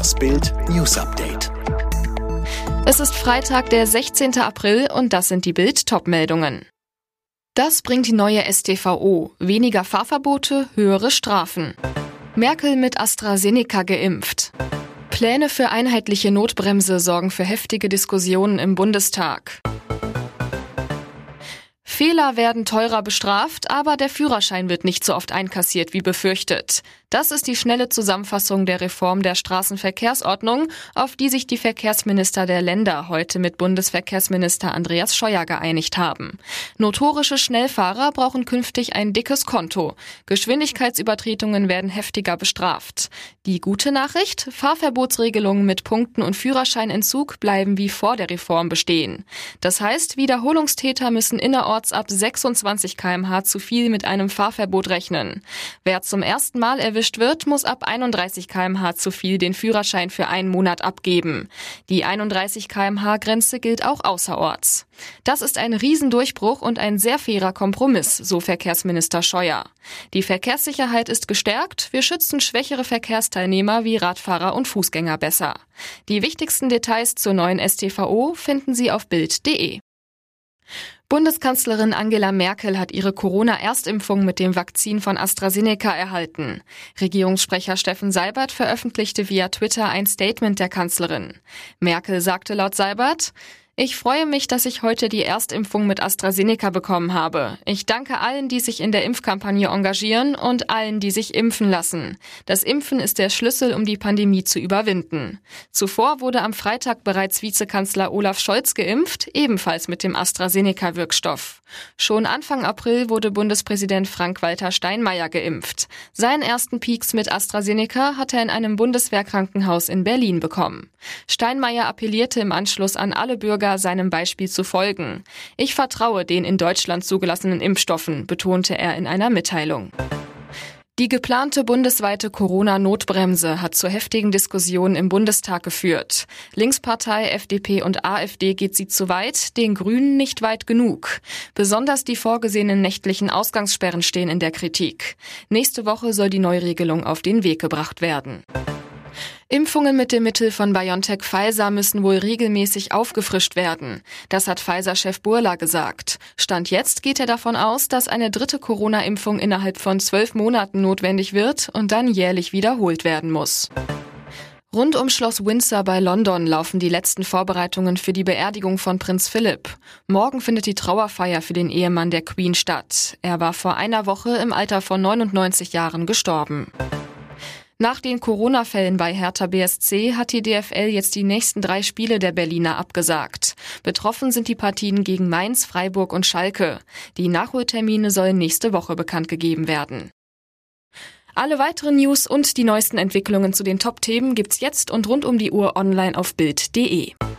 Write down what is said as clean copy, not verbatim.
Das Bild News Update. Es ist Freitag, der 16. April und das sind die Bild-Top-Meldungen. Das bringt die neue StVO. Weniger Fahrverbote, höhere Strafen. Merkel mit AstraZeneca geimpft. Pläne für einheitliche Notbremse sorgen für heftige Diskussionen im Bundestag. Fehler werden teurer bestraft, aber der Führerschein wird nicht so oft einkassiert wie befürchtet. Das ist die schnelle Zusammenfassung der Reform der Straßenverkehrsordnung, auf die sich die Verkehrsminister der Länder heute mit Bundesverkehrsminister Andreas Scheuer geeinigt haben. Notorische Schnellfahrer brauchen künftig ein dickes Konto. Geschwindigkeitsübertretungen werden heftiger bestraft. Die gute Nachricht: Fahrverbotsregelungen mit Punkten und Führerscheinentzug bleiben wie vor der Reform bestehen. Das heißt, Wiederholungstäter müssen innerorts ab 26 km/h zu viel mit einem Fahrverbot rechnen. Wer zum ersten Mal erwischt wird, muss ab 31 km/h zu viel den Führerschein für einen Monat abgeben. Die 31 km/h-Grenze gilt auch außerorts. Das ist ein Riesendurchbruch und ein sehr fairer Kompromiss, so Verkehrsminister Scheuer. Die Verkehrssicherheit ist gestärkt, wir schützen schwächere Verkehrsteilnehmer wie Radfahrer und Fußgänger besser. Die wichtigsten Details zur neuen StVO finden Sie auf bild.de. Bundeskanzlerin Angela Merkel hat ihre Corona-Erstimpfung mit dem Vakzin von AstraZeneca erhalten. Regierungssprecher Steffen Seibert veröffentlichte via Twitter ein Statement der Kanzlerin. Merkel sagte laut Seibert: Ich freue mich, dass ich heute die Erstimpfung mit AstraZeneca bekommen habe. Ich danke allen, die sich in der Impfkampagne engagieren und allen, die sich impfen lassen. Das Impfen ist der Schlüssel, um die Pandemie zu überwinden. Zuvor wurde am Freitag bereits Vizekanzler Olaf Scholz geimpft, ebenfalls mit dem AstraZeneca-Wirkstoff. Schon Anfang April wurde Bundespräsident Frank-Walter Steinmeier geimpft. Seinen ersten Peaks mit AstraZeneca hat er in einem Bundeswehrkrankenhaus in Berlin bekommen. Steinmeier appellierte im Anschluss an alle Bürger, seinem Beispiel zu folgen. Ich vertraue den in Deutschland zugelassenen Impfstoffen, betonte er in einer Mitteilung. Die geplante bundesweite Corona-Notbremse hat zu heftigen Diskussionen im Bundestag geführt. Linkspartei, FDP und AfD geht sie zu weit, den Grünen nicht weit genug. Besonders die vorgesehenen nächtlichen Ausgangssperren stehen in der Kritik. Nächste Woche soll die Neuregelung auf den Weg gebracht werden. Impfungen mit dem Mittel von BioNTech Pfizer müssen wohl regelmäßig aufgefrischt werden. Das hat Pfizer-Chef Bourla gesagt. Stand jetzt geht er davon aus, dass eine dritte Corona-Impfung innerhalb von 12 Monaten notwendig wird und dann jährlich wiederholt werden muss. Rund um Schloss Windsor bei London laufen die letzten Vorbereitungen für die Beerdigung von Prinz Philipp. Morgen findet die Trauerfeier für den Ehemann der Queen statt. Er war vor einer Woche im Alter von 99 Jahren gestorben. Nach den Corona-Fällen bei Hertha BSC hat die DFL jetzt die nächsten 3 Spiele der Berliner abgesagt. Betroffen sind die Partien gegen Mainz, Freiburg und Schalke. Die Nachholtermine sollen nächste Woche bekannt gegeben werden. Alle weiteren News und die neuesten Entwicklungen zu den Top-Themen gibt's jetzt und rund um die Uhr online auf bild.de.